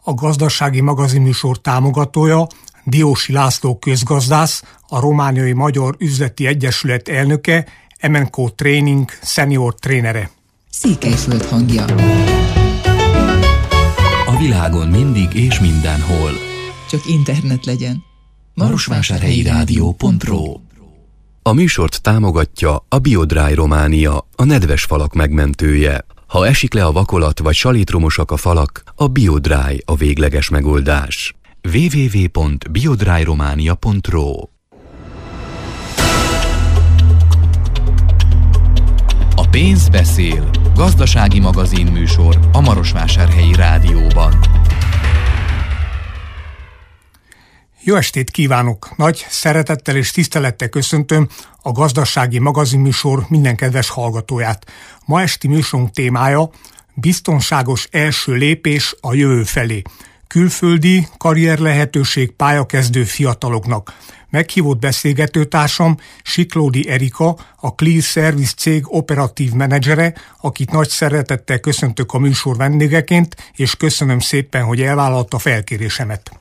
A gazdasági magazinműsor támogatója Diósi László közgazdász, a Romániai Magyar Üzleti Egyesület elnöke, MNCO Training senior trénere. Székelyföld hangja. A világon mindig és mindenhol. Csak internet legyen. Marosvásárhelyi-rádió.ro. A műsort támogatja a BioDry Románia, a nedves falak megmentője. Ha esik le a vakolat vagy salitromosak a falak, a BioDry a végleges megoldás. www.biodryromania.ro. A pénz beszél. Gazdasági magazinműsor a Marosvásárhelyi Rádióban. Jó estét kívánok! Nagy szeretettel és tisztelettel köszöntöm a gazdasági magazinműsor minden kedves hallgatóját. Ma esti műsorunk témája biztonságos első lépés a jövő felé. Külföldi karrierlehetőség pályakezdő fiataloknak. Meghívott beszélgetőtársam Siklódi Erika, a Clear Service cég operatív menedzsere, akit nagy szeretettel köszöntök a műsor vendégeként, és köszönöm szépen, hogy elvállalta felkérésemet.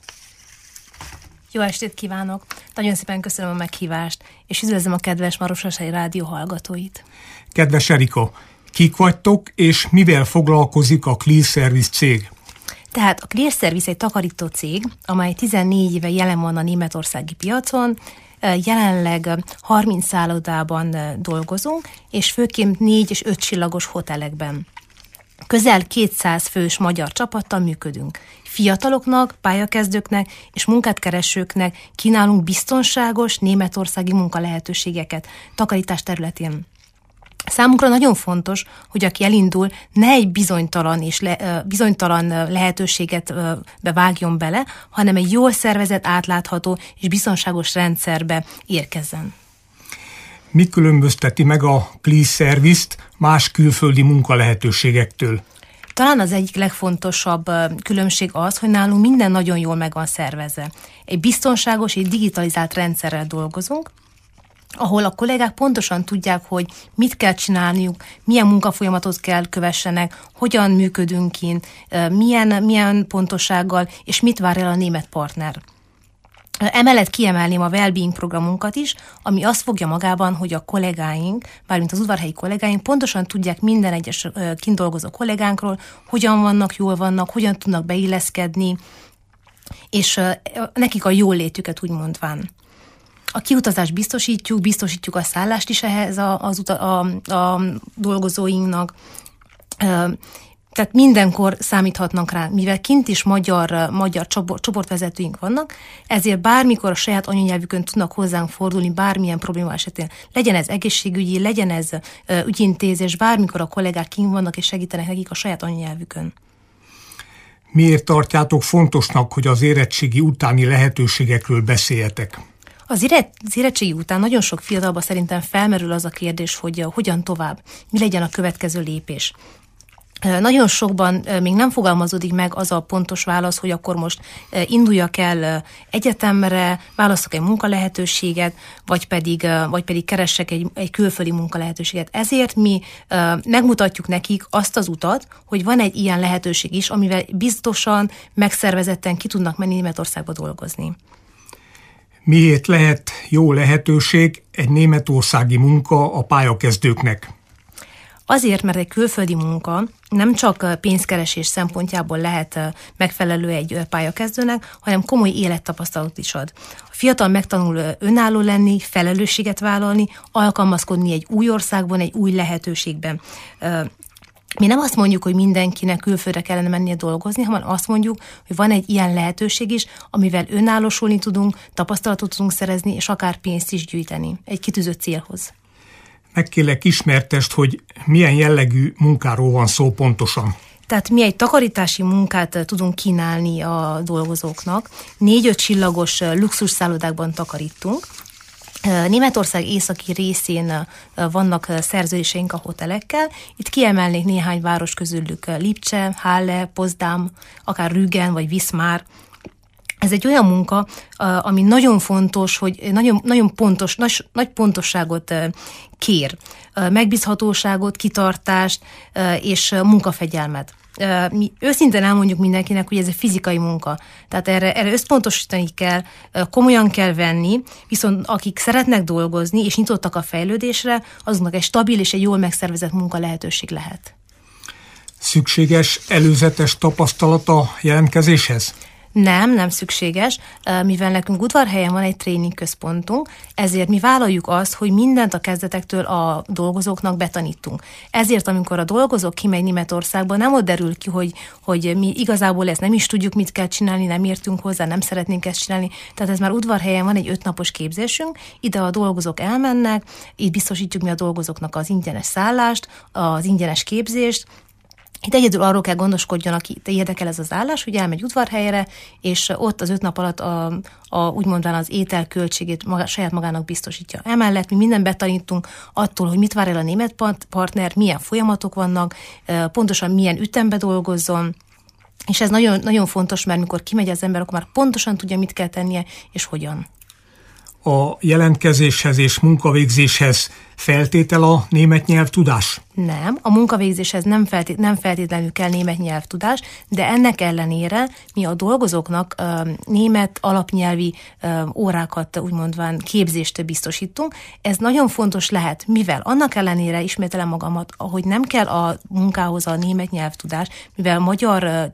Jó estét kívánok! Nagyon szépen köszönöm a meghívást, és üdvözlöm a kedves Marosvásárhelyi Rádió hallgatóit. Kedves Erika, kik vagytok, és mivel foglalkozik a Clear Service cég? Tehát a Clear Service egy takarító cég, amely 14 éve jelen van a németországi piacon. Jelenleg 30 szállodában dolgozunk, és főként 4 és 5 csillagos hotelekben. Közel 200 fős magyar csapattal működünk. Fiataloknak, pályakezdőknek és munkát keresőknek kínálunk biztonságos németországi munkalehetőségeket takarítás területén. Számunkra nagyon fontos, hogy aki elindul, ne egy bizonytalan lehetőséget bevágjon bele, hanem egy jól szervezett, átlátható és biztonságos rendszerbe érkezzen. Mi különbözteti meg a Clear Service-t más külföldi munkalehetőségektől? Talán az egyik legfontosabb különbség az, hogy nálunk minden nagyon jól meg van szervezve. Egy biztonságos és digitalizált rendszerrel dolgozunk, ahol a kollégák pontosan tudják, hogy mit kell csinálniuk, milyen munkafolyamatot kell kövessenek, hogyan működünk kint, milyen pontossággal, és mit vár el a német partner. Emellett kiemelném a Wellbeing programunkat is, ami azt fogja magában, hogy a kollégáink, bármint az udvarhelyi kollégáink pontosan tudják minden egyes kint dolgozó kollégánkról, hogyan vannak, jól vannak, hogyan tudnak beilleszkedni, és nekik a jól létüket úgy mondván. A kiutazást biztosítjuk a szállást is ehhez a dolgozóinknak. Tehát mindenkor számíthatnak rá, mivel kint is magyar csoportvezetőink vannak, ezért bármikor a saját anyanyelvükön tudnak hozzánk fordulni bármilyen probléma esetén. Legyen ez egészségügyi, legyen ez ügyintézés, bármikor a kollégák kint vannak és segítenek nekik a saját anyanyelvükön. Miért tartjátok fontosnak, hogy az érettségi utáni lehetőségekről beszéljetek? Az érettségi után nagyon sok fiatalban szerintem felmerül az a kérdés, hogy hogyan tovább, mi legyen a következő lépés. Nagyon sokban még nem fogalmazódik meg az a pontos válasz, hogy akkor most induljak el egyetemre, válasszak egy munkalehetőséget, vagy pedig keressek egy külföldi munkalehetőséget. Ezért mi megmutatjuk nekik azt az utat, hogy van egy ilyen lehetőség is, amivel biztosan, megszervezetten ki tudnak menni Németországba dolgozni. Miért lehet jó lehetőség egy németországi munka a pályakezdőknek? Azért, mert egy külföldi munka nem csak pénzkeresés szempontjából lehet megfelelő egy pályakezdőnek, hanem komoly élettapasztalatot is ad. A fiatal megtanul önálló lenni, felelősséget vállalni, alkalmazkodni egy új országban, egy új lehetőségben. Mi nem azt mondjuk, hogy mindenkinek külföldre kellene mennie dolgozni, hanem azt mondjuk, hogy van egy ilyen lehetőség is, amivel önállósulni tudunk, tapasztalatot tudunk szerezni, és akár pénzt is gyűjteni egy kitűzött célhoz. Megkérlek ismertesd, hogy milyen jellegű munkáról van szó pontosan. Tehát mi egy takarítási munkát tudunk kínálni a dolgozóknak. 4-5 csillagos luxusszállodákban takarítunk. Németország északi részén vannak szerződéseink a hotelekkel. Itt kiemelnék néhány város közülük: Lipcse, Halle, Potsdam, akár Rügen vagy Wismar. Ez egy olyan munka, ami nagyon fontos, hogy nagyon pontos, nagy pontosságot kér. Megbízhatóságot, kitartást és munkafegyelmet. mi őszintén elmondjuk mindenkinek, hogy ez egy fizikai munka. Tehát erre összpontosítani kell, komolyan kell venni, viszont akik szeretnek dolgozni és nyitottak a fejlődésre, azoknak egy stabil és egy jól megszervezett munka lehetőség lehet. Szükséges előzetes tapasztalat a jelentkezéshez? Nem szükséges, mivel nekünk Udvarhelyen van egy tréningközpontunk, ezért mi vállaljuk azt, hogy mindent a kezdetektől a dolgozóknak betanítunk. Ezért, amikor a dolgozó kimegy Németországba, nem ott derül ki, hogy mi igazából ezt nem is tudjuk, mit kell csinálni, nem értünk hozzá, nem szeretnénk ezt csinálni. Tehát ez már Udvarhelyen van egy 5 napos képzésünk, ide a dolgozók elmennek, itt biztosítjuk mi a dolgozóknak az ingyenes szállást, az ingyenes képzést. Itt egyedül arról kell gondoskodjon, aki érdekel ez az állás, hogy elmegy Udvarhelyre, és ott az 5 nap alatt úgymondván az étel költségét saját magának biztosítja. Emellett mi mindent betanítunk attól, hogy mit vár el a német partner, milyen folyamatok vannak, pontosan milyen ütembe dolgozzon, és ez nagyon, nagyon fontos, mert mikor kimegy az ember, akkor már pontosan tudja, mit kell tennie, és hogyan. A jelentkezéshez és munkavégzéshez feltétel a német nyelvtudás? Nem, a munkavégzéshez nem feltétlenül kell német nyelvtudás, de ennek ellenére mi a dolgozóknak német alapnyelvi órákat, úgymondván képzést biztosítunk. Ez nagyon fontos lehet, mivel annak ellenére ismételem magamat, hogy nem kell a munkához a német nyelvtudás, mivel magyar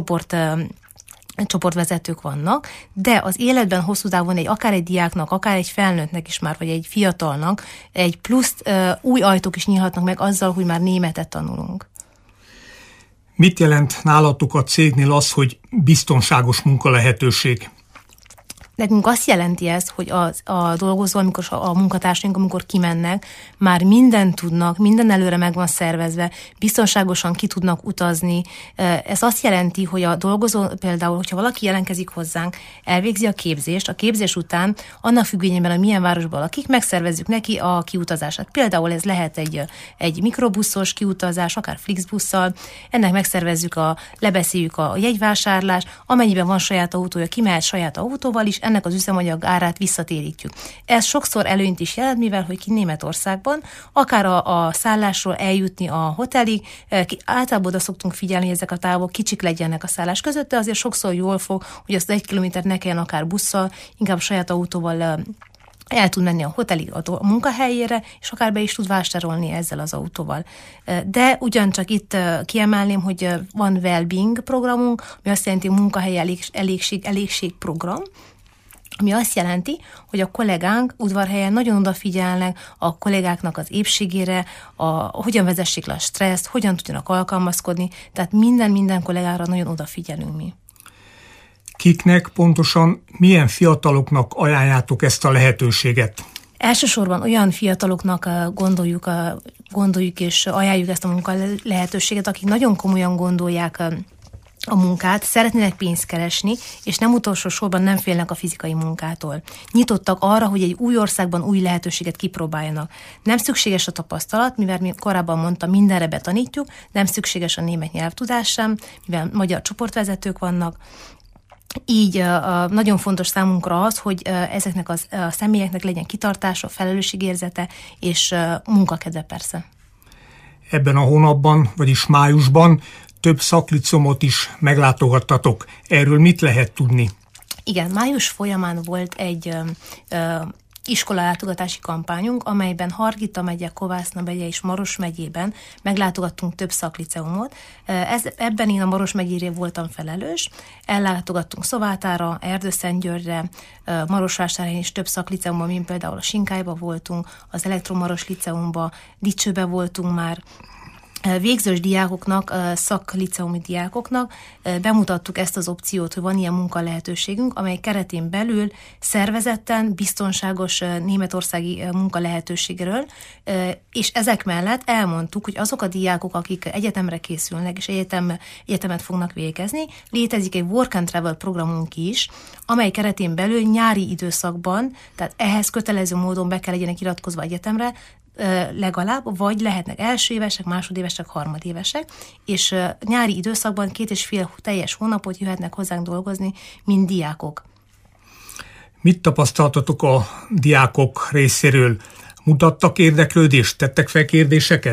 csoportvezetők vannak, de az életben hosszú távon akár egy diáknak, akár egy felnőttnek is már, vagy egy fiatalnak egy plusz új ajtók is nyílhatnak meg azzal, hogy már németet tanulunk. Mit jelent nálatok a cégnél az, hogy biztonságos munkalehetőség? Nekünk azt jelenti ez, hogy a dolgozó, amikor a munkatársaink, amikor kimennek, már mindent tudnak, minden előre meg van szervezve, biztonságosan ki tudnak utazni. Ez azt jelenti, hogy a dolgozó például, hogyha valaki jelentkezik hozzánk, elvégzi a képzést, a képzés után annak függvényében, hogy milyen városban lakik, megszervezzük neki a kiutazását. Például ez lehet egy mikrobuszos kiutazás, akár Flixbusszal, ennek megszervezzük lebeszéljük a jegyvásárlást, amennyiben van saját autója, kimehet saját autóval is, ennek az üzemanyag árát visszatérítjük. Ez sokszor előnyt is jelent, mivel hogy ki Németországban, akár a szállásról eljutni a hotelig, általában oda szoktunk figyelni, hogy ezek a távok kicsik legyenek a szállás között, de azért sokszor jól fog, hogy azt 1 kilométert ne kelljen akár busszal, inkább saját autóval el tud menni a hotelig a munkahelyére, és akár be is tud vásárolni ezzel az autóval. De ugyancsak itt kiemelném, hogy van well-being programunk, ami azt jelenti, hogy munkahely elégség program, ami azt jelenti, hogy a kollégánk Udvarhelyen nagyon odafigyelnek a kollégáknak az épségére, hogyan vezessék le a stresszt, hogyan tudjanak alkalmazkodni, tehát minden kollégára nagyon odafigyelünk mi. Kiknek pontosan milyen fiataloknak ajánljátok ezt a lehetőséget? Elsősorban olyan fiataloknak gondoljuk és ajánljuk ezt a munka lehetőséget, akik nagyon komolyan gondolják a munkát, szeretnének pénzt keresni, és nem utolsó sorban nem félnek a fizikai munkától. Nyitottak arra, hogy egy új országban új lehetőséget kipróbáljanak. Nem szükséges a tapasztalat, mivel mi korábban mondtam, mindenre betanítjuk, nem szükséges a német nyelvtudás sem, mivel magyar csoportvezetők vannak. Így nagyon fontos számunkra az, hogy ezeknek a személyeknek legyen kitartása, felelősségérzete és munkakedve persze. Ebben a hónapban, vagyis májusban több szaklicumot is meglátogattatok. Erről mit lehet tudni? Igen, május folyamán volt egy iskolalátogatási kampányunk, amelyben Hargita megye, Kovászna megye és Maros megyében meglátogattunk több szakliceumot. Ebben én a Maros megyére voltam felelős. Ellátogattunk Szovátára, Erdőszentgyörgyre, Marosvásárhelyen is több szakliceumban, mint például a Sinkályba voltunk, az Elektromaros liceumba, Dicsőbe voltunk már. Végzős diákoknak, szakliceumi diákoknak bemutattuk ezt az opciót, hogy van ilyen munkalehetőségünk, amely keretén belül szervezetten, biztonságos németországi munkalehetőségről, és ezek mellett elmondtuk, hogy azok a diákok, akik egyetemre készülnek, és egyetemet fognak végezni, létezik egy Work and Travel programunk is, amely keretén belül nyári időszakban, tehát ehhez kötelező módon be kell legyenek iratkozva egyetemre, legalább, vagy lehetnek első évesek, másodévesek, harmadévesek, és nyári időszakban 2,5 teljes hónapot jöhetnek hozzánk dolgozni, mint diákok. Mit tapasztaltatok a diákok részéről? Mutattak érdeklődést, tettek fel kérdéseket?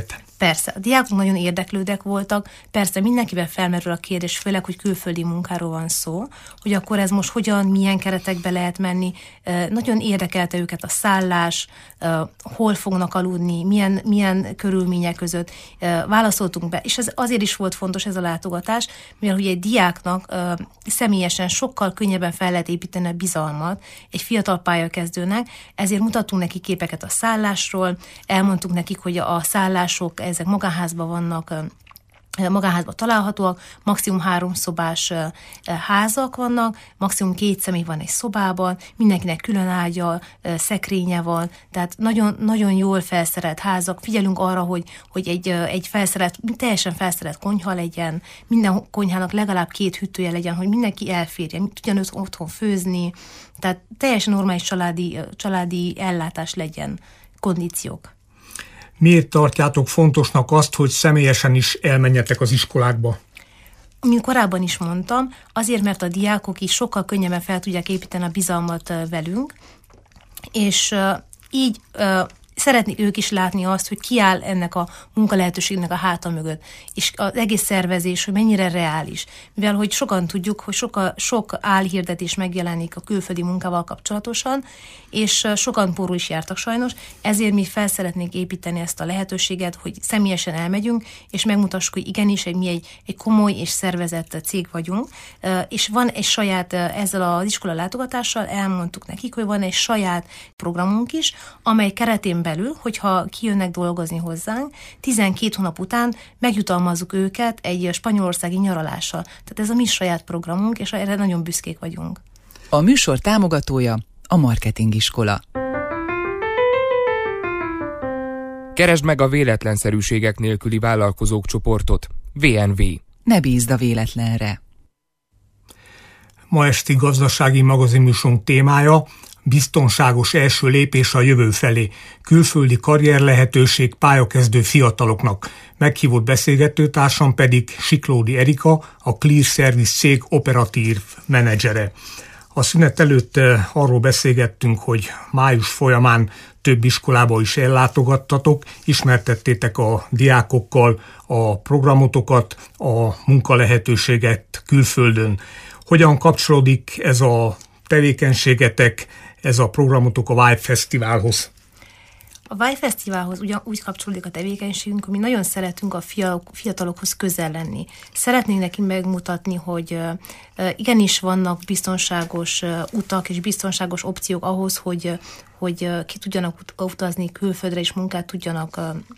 persze, a diákok nagyon érdeklődek voltak, persze mindenkiben felmerül a kérdés, főleg, hogy külföldi munkáról van szó, hogy akkor ez most hogyan, milyen keretekbe lehet menni. Nagyon érdekelte őket a szállás, hol fognak aludni, milyen körülmények között. Válaszoltunk be, és ez azért is volt fontos ez a látogatás, mivel ugye egy diáknak személyesen sokkal könnyebben fel lehet építeni a bizalmat egy fiatal pályakezdőnek, ezért mutattunk neki képeket a szállásról, elmondtuk nekik, hogy a szállások, ezek magánházban vannak, magánházban találhatóak, maximum 3 szobás házak vannak, maximum 2 személy van egy szobában, mindenkinek külön ágya, szekrénye van, tehát nagyon, nagyon jól felszerelt házak. Figyelünk arra, hogy egy teljesen felszerelt konyha legyen, minden konyhának legalább 2 hűtője legyen, hogy mindenki elférjen, tudjon otthon főzni, tehát teljesen normális családi ellátás legyen, kondíciók. Miért tartjátok fontosnak azt, hogy személyesen is elmenjetek az iskolákba? Mint korábban is mondtam, azért, mert a diákok is sokkal könnyebben fel tudják építeni a bizalmat velünk, és így szeretnék ők is látni azt, hogy ki áll ennek a munkalehetőségnek a háta mögött, és az egész szervezés, hogy mennyire reális. Mivel, hogy sokan tudjuk, hogy sok álhirdetés megjelenik a külföldi munkával kapcsolatosan, és sokan porul is jártak sajnos, ezért mi fel szeretnénk építeni ezt a lehetőséget, hogy személyesen elmegyünk, és megmutassuk, hogy igenis, mi egy komoly és szervezett cég vagyunk, és van egy saját, ezzel az iskola látogatással elmondtuk nekik, hogy van egy saját programunk is, amely keretén belül, hogyha kijönnek dolgozni hozzánk, 12 hónap után megjutalmazzuk őket egy spanyolországi nyaralással. Tehát ez a mi saját programunk, és erre nagyon büszkék vagyunk. A műsor támogatója a Marketingiskola. Keresd meg a véletlenszerűségek nélküli vállalkozók csoportot. VNV. Ne bízd a véletlenre. Ma esti gazdasági magazinműsorunk témája biztonságos első lépés a jövő felé, külföldi karrierlehetőség pályakezdő fiataloknak. Meghívott beszélgetőtársam pedig Siklódi Erika, a Clear Service cég operatív menedzsere. A szünet előtt arról beszélgettünk, hogy május folyamán több iskolába is ellátogattatok, ismertettétek a diákokkal a programotokat, a munkalehetőséget külföldön. Hogyan kapcsolódik ez a tevékenységetek, ez a programotok a Vibe Fesztiválhoz? A Vibe Fesztiválhoz úgy kapcsolódik a tevékenységünk, hogy mi nagyon szeretünk a fiatalokhoz közel lenni. Szeretnénk nekik megmutatni, hogy igenis vannak biztonságos utak és biztonságos opciók ahhoz, hogy ki tudjanak utazni külföldre és munkát tudjanak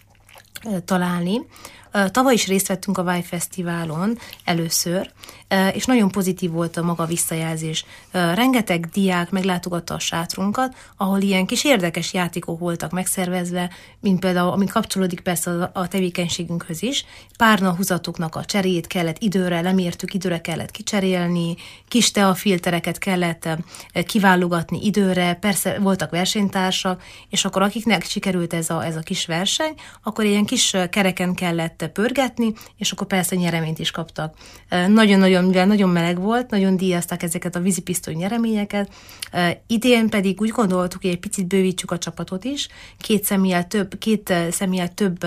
találni. Tavaly is részt vettünk a Vibe Fesztiválon először, és nagyon pozitív volt a maga visszajelzés. Rengeteg diák meglátogatta a sátrunkat, ahol ilyen kis érdekes játékok voltak megszervezve, mint például, ami kapcsolódik persze a tevékenységünkhöz is. Párnahúzatoknak a cseréjét kellett időre, lemértük, időre kellett kicserélni, kis teafiltereket kellett kiválogatni időre, persze voltak versenytársak, és akkor akiknek sikerült ez a kis verseny, akkor ilyen kis kereken kellett pörgetni, és akkor persze nyereményt is kaptak. Mivel nagyon meleg volt, nagyon díjazták ezeket a vízipisztoly nyereményeket. Idén pedig úgy gondoltuk, hogy egy picit bővítsük a csapatot is, két személlyel több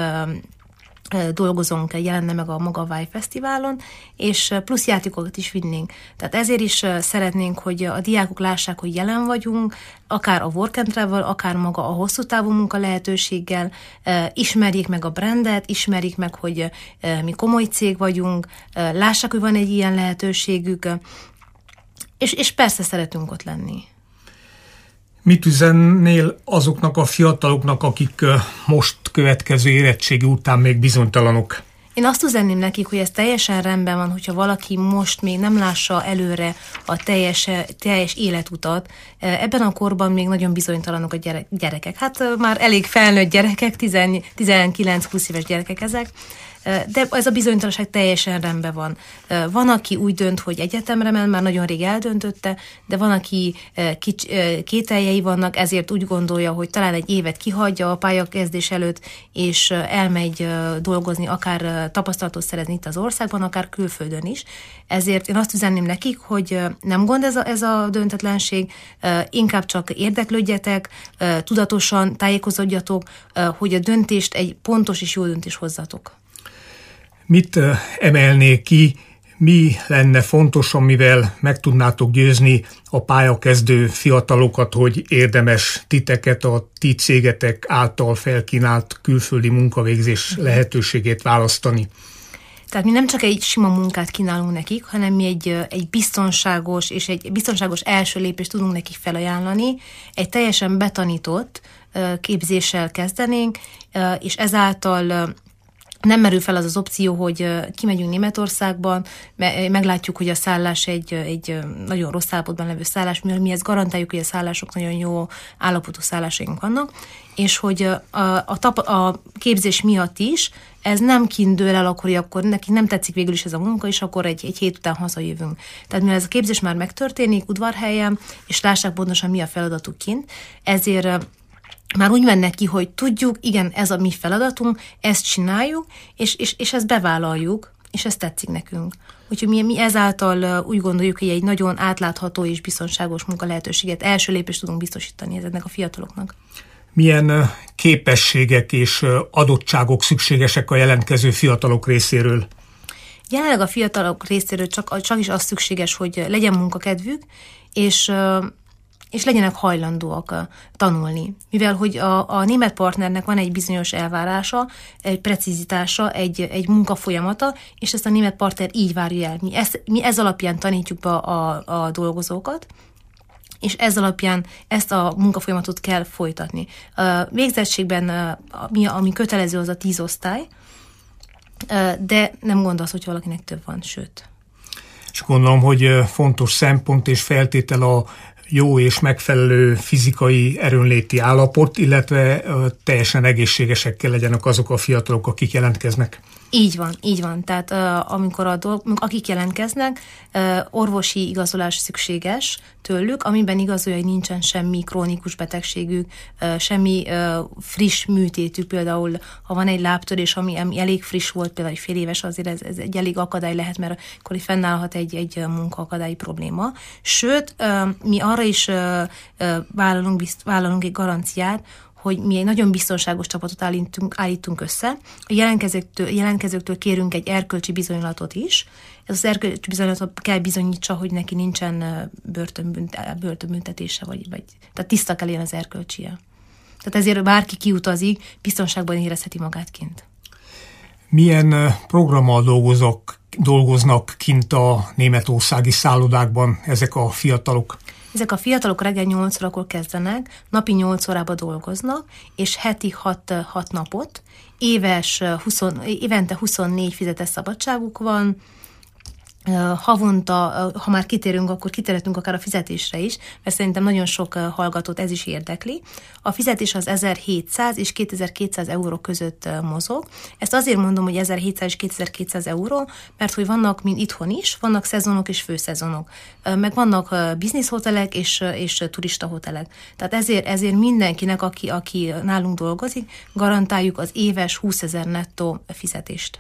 dolgozónk jelenne meg a maga Vibe Fesztiválon, és plusz játékokat is vinnénk. Tehát ezért is szeretnénk, hogy a diákok lássák, hogy jelen vagyunk, akár a work and travel, akár maga a hosszú távú munka lehetőséggel, ismerjék meg a brandet, ismerjék meg, hogy mi komoly cég vagyunk, lássák, hogy van egy ilyen lehetőségük, és persze szeretünk ott lenni. Mit üzennél azoknak a fiataloknak, akik most következő érettségi után még bizonytalanok? Én azt üzenném nekik, hogy ez teljesen rendben van, hogyha valaki most még nem lássa előre a teljes életutat. Ebben a korban még nagyon bizonytalanok a gyerekek. Hát már elég felnőtt gyerekek, 19-20 éves gyerekek ezek. De ez a bizonytalanság teljesen rendben van. Van, aki úgy dönt, hogy egyetemre ment, már nagyon rég eldöntötte, de van, aki kételjei vannak, ezért úgy gondolja, hogy talán egy évet kihagyja a pályakezdés előtt, és elmegy dolgozni, akár tapasztalatot szerezni itt az országban, akár külföldön is. Ezért én azt üzenném nekik, hogy nem gond ez a döntetlenség, inkább csak érdeklődjetek, tudatosan tájékozódjatok, hogy a döntést egy pontos és jó döntés hozzatok. Mit emelnék ki, mi lenne fontos, amivel meg tudnátok győzni a pályakezdő fiatalokat, hogy érdemes titeket a ti cégetek által felkínált külföldi munkavégzés lehetőségét választani? Tehát mi nem csak egy sima munkát kínálunk nekik, hanem mi egy biztonságos és egy biztonságos első lépést tudunk nekik felajánlani, egy teljesen betanított képzéssel kezdenénk, és ezáltal nem merül fel az opció, hogy kimegyünk Németországban, meglátjuk, hogy a szállás egy nagyon rossz állapotban levő szállás, mivel mi ezt garantáljuk, hogy a szállások nagyon jó állapotú szállásaink vannak, és hogy a képzés miatt is ez nem kindől el akkor neki nem tetszik végül is ez a munka, és akkor egy hét után hazajövünk. Tehát mivel ez a képzés már megtörténik udvarhelyen, és lássák pontosan mi a feladatuk kint, ezért már úgy mennek ki, hogy tudjuk, igen, ez a mi feladatunk, ezt csináljuk, és ezt bevállaljuk, és ez tetszik nekünk. Úgyhogy mi ezáltal úgy gondoljuk, hogy egy nagyon átlátható és biztonságos munka lehetőséget, első lépést tudunk biztosítani ezeknek a fiataloknak. Milyen képességek és adottságok szükségesek a jelentkező fiatalok részéről? Jelenleg a fiatalok részéről csak is az szükséges, hogy legyen munkakedvük, és legyenek hajlandóak tanulni. Mivel hogy a német partnernek van egy bizonyos elvárása, egy precizitása, egy munkafolyamata, és ezt a német partner így várja el. Mi ez alapján tanítjuk be a dolgozókat, és ez alapján ezt a munkafolyamatot kell folytatni. Végzettségben ami kötelező, az a 10 osztály, de nem gond az, hogy valakinek több van, sőt. És gondolom, hogy fontos szempont és feltétel a jó és megfelelő fizikai erőnléti állapot, illetve teljesen egészségesek kell legyenek azok a fiatalok, akik jelentkeznek. Így van. Tehát akik jelentkeznek, orvosi igazolás szükséges tőlük, amiben igazolja, hogy nincsen semmi krónikus betegségük, semmi friss műtétük, például ha van egy lábtörés, ami elég friss volt, például egy fél éves, azért ez egy elég akadály lehet, mert akkor itt fennállhat egy munkaakadályi probléma. Sőt, mi arra is vállalunk egy garanciát, hogy mi egy nagyon biztonságos csapatot állítunk össze. A jelentkezőktől kérünk egy erkölcsi bizonylatot is. Ez az erkölcsi bizonylatot kell bizonyítsa, hogy neki nincsen börtönbüntetése, tehát tiszta kell legyen az erkölcsie. Tehát ezért bárki kiutazik, biztonságban érezheti magát kint. Milyen programmal dolgoznak kint a németországi szállodákban ezek a fiatalok? Ezek a fiatalok reggel 8 órakor kezdenek, napi 8 órába dolgoznak, és heti 6 napot, évente 24 fizetett szabadságuk van, havonta, ha már kitérünk, akkor kitérhetünk akár a fizetésre is, mert szerintem nagyon sok hallgatót ez is érdekli. A fizetés az 1700 és 2200 euró között mozog. Ezt azért mondom, hogy 1700 és 2200 euró, mert hogy vannak, mint itthon is, vannak szezonok és főszezonok. Meg vannak bizniszhotelek és turistahotelek. Tehát ezért mindenkinek, aki nálunk dolgozik, garantáljuk az éves 20 000 nettó fizetést.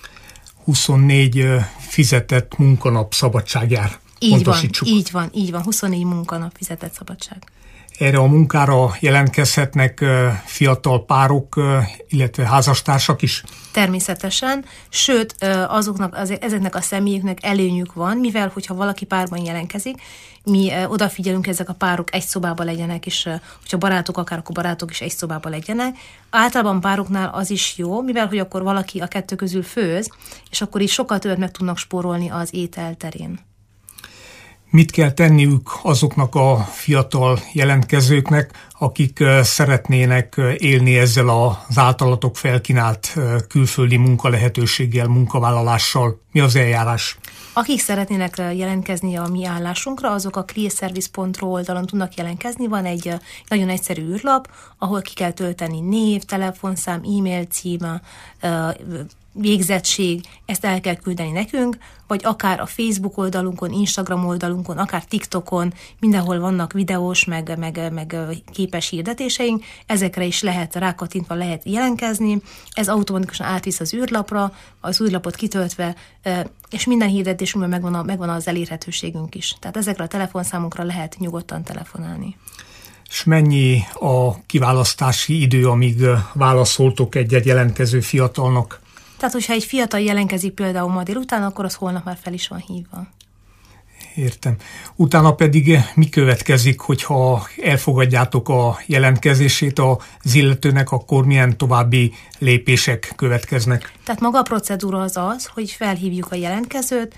24 fizetett munkanap szabadság jár. Így van, 24 munkanap fizetett szabadság. Erre a munkára jelentkezhetnek fiatal párok, illetve házastársak is? Természetesen, sőt, ezeknek a személyeknek előnyük van, mivel hogyha valaki párban jelentkezik, mi odafigyelünk, ezek a párok egy szobában legyenek, és hogyha barátok akár, akkor barátok is egy szobában legyenek. Általában pároknál az is jó, mivel hogy akkor valaki a kettő közül főz, és akkor is sokkal többet meg tudnak spórolni az étel terén. Mit kell tenniük azoknak a fiatal jelentkezőknek, akik szeretnének élni ezzel az általatok felkínált külföldi munkalehetőséggel, munkavállalással? Mi az eljárás? Akik szeretnének jelentkezni a mi állásunkra, azok a careerservice.ro oldalon tudnak jelentkezni. Van egy nagyon egyszerű űrlap, ahol ki kell tölteni név, telefonszám, e-mail cím, végzettség, ezt el kell küldeni nekünk, vagy akár a Facebook oldalunkon, Instagram oldalunkon, akár TikTokon, mindenhol vannak videós, meg képes hirdetéseink, ezekre is lehet rákattintva lehet jelentkezni, ez automatikusan átvisz az űrlapra, az űrlapot kitöltve, és minden hirdetésünkben megvan az elérhetőségünk is. Tehát ezekre a telefonszámunkra lehet nyugodtan telefonálni. És mennyi a kiválasztási idő, amíg válaszoltok egy-egy jelentkező fiatalnak? Tehát, hogyha egy fiatal jelentkezik például ma délután, akkor az holnap már fel is van hívva. Értem. Utána pedig mi következik, hogyha elfogadjátok a jelentkezését az illetőnek, akkor milyen további lépések következnek? Tehát maga a procedúra az, hogy felhívjuk a jelentkezőt,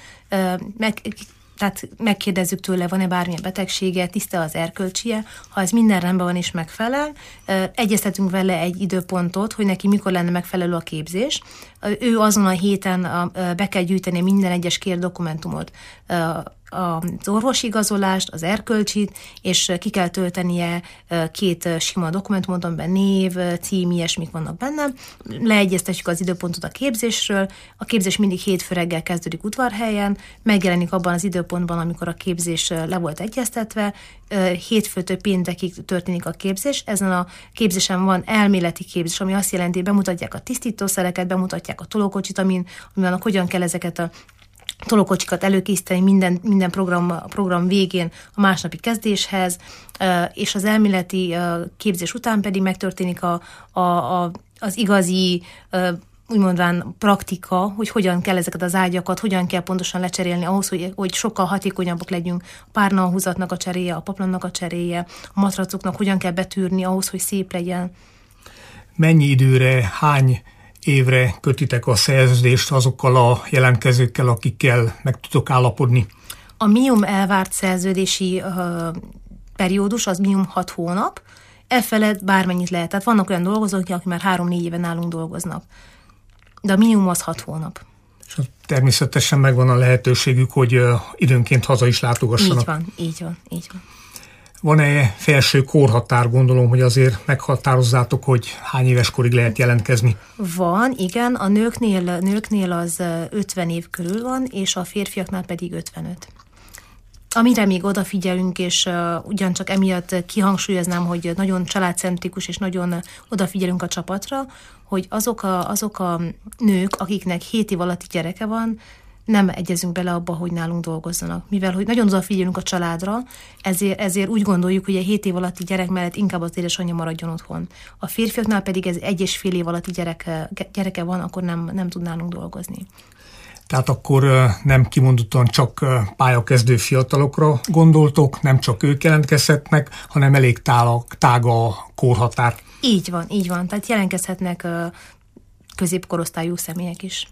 tehát megkérdezzük tőle, van-e bármilyen betegsége, tiszta az erkölcsie, ha ez minden rendben van és megfelel, egyeztetünk vele egy időpontot, hogy neki mikor lenne megfelelő a képzés. Ő azon a héten be kell gyűjteni minden egyes kér dokumentumot, az orvosi igazolást, az erkölcsit, és ki kell töltenie 2 sima dokumentumot, amiben név, cím, ilyesmik vannak benne. Leegyeztetjük az időpontot a képzésről. A képzés mindig hétfő reggel kezdődik Udvarhelyen, megjelenik abban az időpontban, amikor a képzés le volt egyeztetve. Hétfőtől péntekig történik a képzés. Ezen a képzésen van elméleti képzés, ami azt jelenti, hogy bemutatják a tisztítószereket, bemutatják a tolókocsit, amin annak hogyan kell ezeket a tolókocsikat előkészíteni minden program végén a másnapi kezdéshez, és az elméleti képzés után pedig megtörténik az igazi, úgymondván praktika, hogy hogyan kell ezeket az ágyakat, hogyan kell pontosan lecserélni ahhoz, hogy sokkal hatékonyabbak legyünk. A párnahúzatnak a cseréje, a paplannak a cseréje, a matracoknak hogyan kell betűrni ahhoz, hogy szép legyen. Mennyi időre, hány évre kötitek a szerződést azokkal a jelentkezőkkel, akikkel meg tudok állapodni? A minimum elvárt szerződési periódus az minimum 6 hónap, felett bármennyit lehet. Tehát vannak olyan dolgozók, akik már 3-4 éven nálunk dolgoznak. De a minimum az 6 hónap. És természetesen megvan a lehetőségük, hogy időnként haza is látogassanak. Így van. Van-e felső korhatár? Gondolom, hogy azért meghatározzátok, hogy hány éves korig lehet jelentkezni? Van, igen. A nőknél az 50 év körül van, és a férfiaknál pedig 55. Amire még odafigyelünk, és ugyancsak emiatt kihangsúlyoznám, hogy nagyon családcentrikus és nagyon odafigyelünk a csapatra, hogy azok a nők, akiknek 7 év alatti gyereke van, nem egyezünk bele abba, hogy nálunk dolgozzanak. Mivel hogy nagyon odafigyelünk a családra, ezért úgy gondoljuk, hogy a 7 év alatti gyerek mellett inkább az édesanyja maradjon otthon. A férfiaknál pedig ez 1,5 év alatti gyereke van, akkor nem tud nálunk dolgozni. Tehát akkor nem kimondottan csak pályakezdő fiatalokra gondoltok, nem csak ők jelentkezhetnek, hanem elég tág a korhatár. Így van. Tehát jelentkezhetnek középkorosztályú személyek is.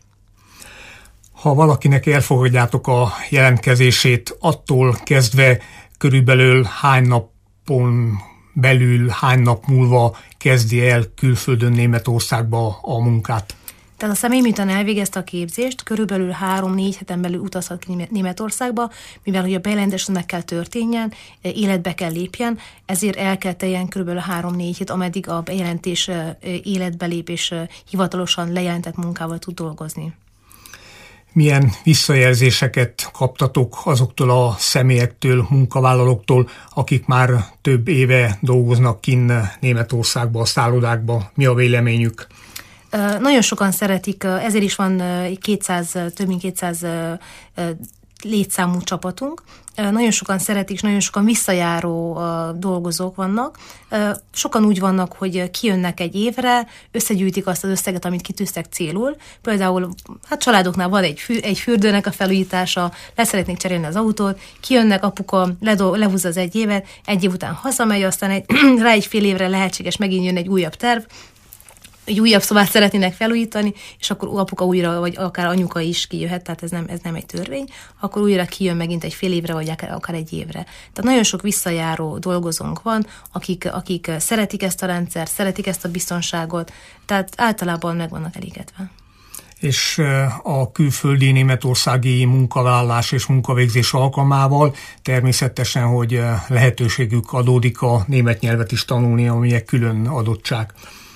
Ha valakinek elfogadjátok a jelentkezését, attól kezdve körülbelül hány napon belül, hány nap múlva kezdi el külföldön Németországba a munkát? Tehát a személy miután elvégezte a képzést, körülbelül 3-4 heten belül utazhat ki Németországba, mivel hogy a bejelentésnek kell történjen, életbe kell lépjen, ezért el kell teljen körülbelül 3-4 hét, ameddig a bejelentés életbe lép és hivatalosan lejelentett munkával tud dolgozni. Milyen visszajelzéseket kaptatok azoktól a személyektől, munkavállalóktól, akik már több éve dolgoznak kinn Németországba, a szállodákba? Mi a véleményük? Nagyon sokan szeretik, ezért is van több mint 200 létszámú csapatunk. Nagyon sokan szeretik, és nagyon sokan visszajáró dolgozók vannak. Sokan úgy vannak, hogy kijönnek egy évre, összegyűjtik azt az összeget, amit kitűztek célul. Például családoknál van egy fürdőnek a felújítása, leszeretnék cserélni az autót, kijönnek, apuka lehúzza az egy évet, egy év után hazamegy, aztán rá egy fél évre lehetséges megint jön egy újabb terv, egy újabb szobát szeretnének felújítani, és akkor apuka újra, vagy akár anyuka is kijöhet, tehát ez nem egy törvény, akkor újra kijön megint egy fél évre, vagy akár egy évre. Tehát nagyon sok visszajáró dolgozónk van, akik szeretik ezt a rendszert, szeretik ezt a biztonságot, tehát általában meg vannak elégedve. És a külföldi németországi munkavállalás és munkavégzés alkalmával természetesen, hogy lehetőségük adódik a német nyelvet is tanulni, ami egy külön adottság.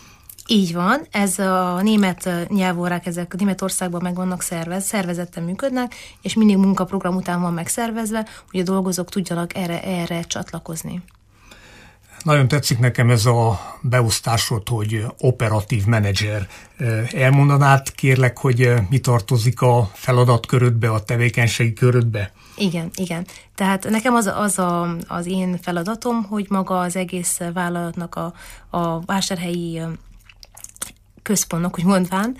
Így van, ez a német nyelvórák, ezek Németországban meg vannak szervezetten működnek, és mindig munkaprogram után van megszervezve, hogy a dolgozók tudjanak erre csatlakozni. Nagyon tetszik nekem ez a beosztásod, hogy operatív menedzser. Elmondanád kérlek, hogy mi tartozik a feladatkörödbe, a tevékenységi körödbe? Igen. Tehát nekem az én feladatom, hogy maga az egész vállalatnak a vásárhelyi központnak, úgy mondván,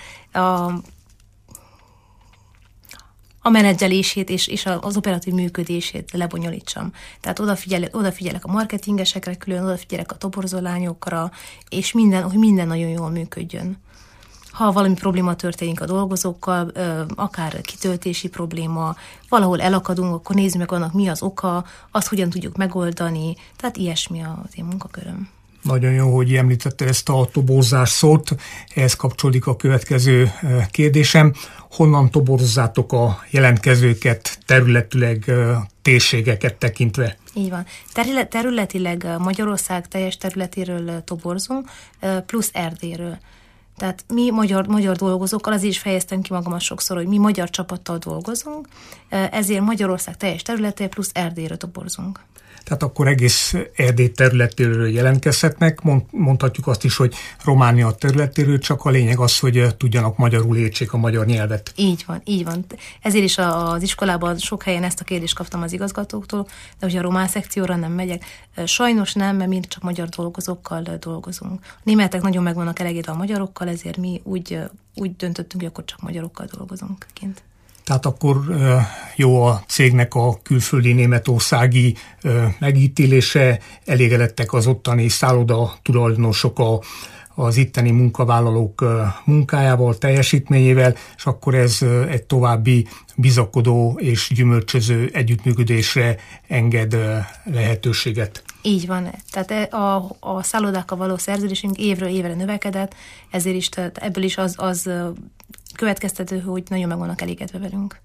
a menedzselését és az operatív működését lebonyolítsam. Tehát odafigyelek a marketingesekre, külön odafigyelek a toborzó lányokra, és hogy minden nagyon jól működjön. Ha valami probléma történik a dolgozókkal, akár kitöltési probléma, valahol elakadunk, akkor nézzük meg annak mi az oka, azt hogyan tudjuk megoldani, tehát ilyesmi az én munkaköröm. Nagyon jó, hogy említetted ezt a toborzás szót, ehhez kapcsolódik a következő kérdésem. Honnan toborozzátok a jelentkezőket területileg, térségeket tekintve? Így van. Területileg Magyarország teljes területéről toborzunk, plusz Erdélyről. Tehát mi magyar dolgozókkal, azért is fejeztem ki magamat sokszor, hogy mi magyar csapattal dolgozunk, ezért Magyarország teljes területé plusz Erdélyről toborzunk. Tehát akkor egész Erdély területéről jelentkezhetnek, mondhatjuk azt is, hogy Románia területéről, csak a lényeg az, hogy tudjanak magyarul, értsék a magyar nyelvet. Így van. Ezért is az iskolában sok helyen ezt a kérdést kaptam az igazgatóktól, de hogy a román szekcióra nem megyek. Sajnos nem, mert mi csak magyar dolgozókkal dolgozunk. A németek nagyon meg vannak elégedve a magyarokkal, ezért mi úgy döntöttünk, hogy akkor csak magyarokkal dolgozunk kint. Tehát akkor jó a cégnek a külföldi németországi megítélése, elégedettek az ottani szálloda tulajdonosok az itteni munkavállalók munkájával, teljesítményével, és akkor ez egy további bizakodó és gyümölcsöző együttműködésre enged lehetőséget. Így van. Tehát a szállodákkal való szerződésünk évről évre növekedett, ezért is ebből is az következtető, hogy nagyon meg vannak elégedve velünk.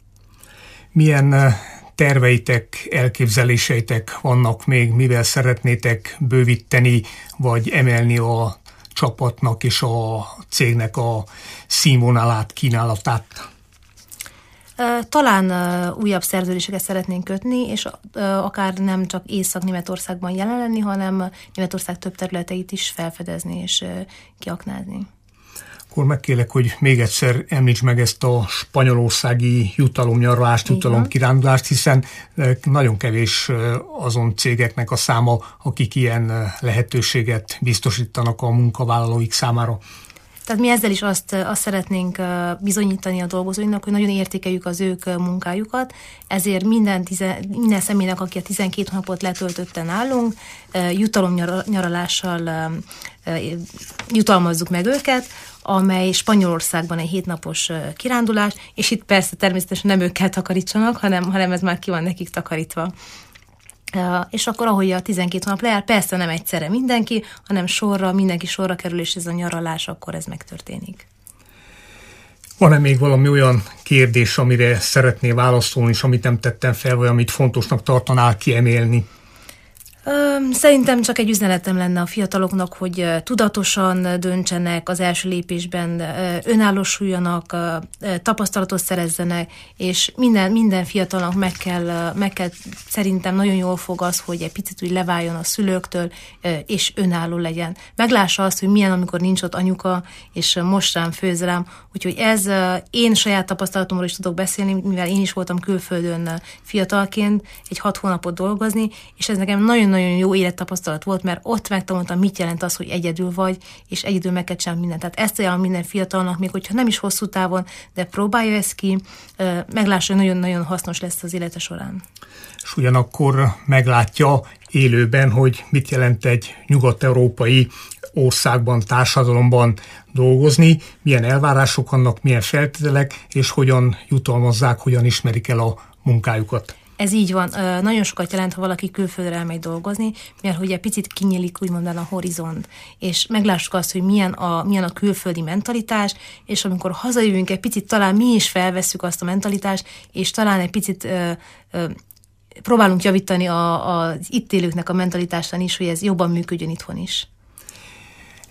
Milyen terveitek, elképzeléseitek vannak még, mivel szeretnétek bővíteni, vagy emelni a csapatnak és a cégnek a színvonalát, kínálatát? Talán újabb szerződéseket szeretnénk kötni, és akár nem csak Észak-Németországban jelen lenni, hanem Németország több területeit is felfedezni és kiaknázni. Akkor megkérlek, hogy még egyszer említs meg ezt a spanyolországi jutalomnyaralást, jutalomkirándulást, hiszen nagyon kevés azon cégeknek a száma, akik ilyen lehetőséget biztosítanak a munkavállalóik számára. Tehát mi ezzel is azt szeretnénk bizonyítani a dolgozóinknak, hogy nagyon értékeljük az ők munkájukat, ezért minden személynek, aki a 12 hónapot letöltötte nálunk, jutalomnyaralással jutalmazzuk meg őket, amely Spanyolországban egy 7 napos kirándulás, és itt persze természetesen nem ők kell takarítsanak, hanem ez már ki van nekik takarítva. És akkor, ahogy a 12 hónap lejár, persze nem egyszerre mindenki, hanem mindenki sorra kerül, és ez a nyaralás, akkor ez megtörténik. Van-e még valami olyan kérdés, amire szeretnél válaszolni, és amit nem tettem fel, vagy amit fontosnak tartanál kiemelni? Szerintem csak egy üzenetem lenne a fiataloknak, hogy tudatosan döntsenek az első lépésben, önállósuljanak, tapasztalatot szerezzenek, és minden fiatalnak meg kell szerintem nagyon jól fog az, hogy egy picit úgy leváljon a szülőktől, és önálló legyen. Meglássa azt, hogy milyen, amikor nincs ott anyuka, és most rám főz rám. Úgyhogy ez én saját tapasztalatomról is tudok beszélni, mivel én is voltam külföldön fiatalként, egy 6 hónapot dolgozni, és ez nekem nagyon-nagyon jó élettapasztalat volt, mert ott megtanultam, mit jelent az, hogy egyedül vagy, és egyedül meg kell csinálni mindent. Tehát ezt ajánlom minden fiatalnak, még hogyha nem is hosszú távon, de próbálja ezt ki, meglássa, hogy nagyon-nagyon hasznos lesz az élete során. És ugyanakkor meglátja élőben, hogy mit jelent egy nyugat-európai országban, társadalomban dolgozni, milyen elvárások vannak, milyen feltételek, és hogyan jutalmazzák, hogyan ismerik el a munkájukat. Ez így van. Nagyon sokat jelent, ha valaki külföldre elmegy dolgozni, mert ugye picit kinyílik úgymond a horizont, és meglássuk azt, hogy milyen a külföldi mentalitás, és amikor hazajövünk, egy picit talán mi is felvesszük azt a mentalitást, és talán egy picit próbálunk javítani az itt élőknek a mentalitásán is, hogy ez jobban működjön itthon is.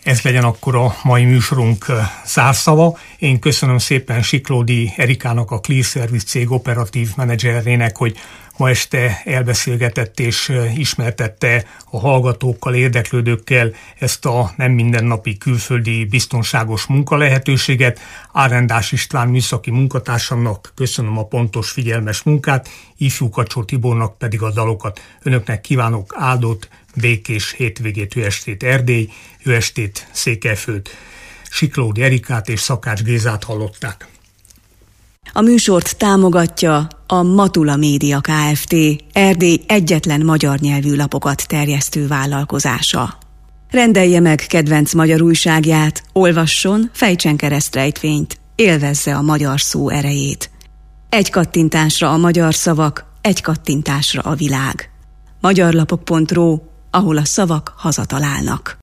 Ez legyen akkor a mai műsorunk zárszava. Én köszönöm szépen Siklódi Erikának, a Clear Service cég operatív menedzserének, hogy ma este elbeszélgetett és ismertette a hallgatókkal, érdeklődőkkel ezt a nem mindennapi külföldi biztonságos munkalehetőséget. Árendás István műszaki munkatársamnak köszönöm a pontos, figyelmes munkát, Ifjú Kacsó Tibornak pedig a dalokat. Önöknek kívánok áldott, békés hétvégét, jó estét Erdély, jó estét Székelyföld. Siklódi Erikát és Szakács Gézát hallották. A műsort támogatja a Matula Média Kft. Erdély egyetlen magyar nyelvű lapokat terjesztő vállalkozása. Rendelje meg kedvenc magyar újságját, olvasson, fejtsen keresztrejtvényt, élvezze a magyar szó erejét. Egy kattintásra a magyar szavak, egy kattintásra a világ. magyarlapok.ro, ahol a szavak hazatalálnak.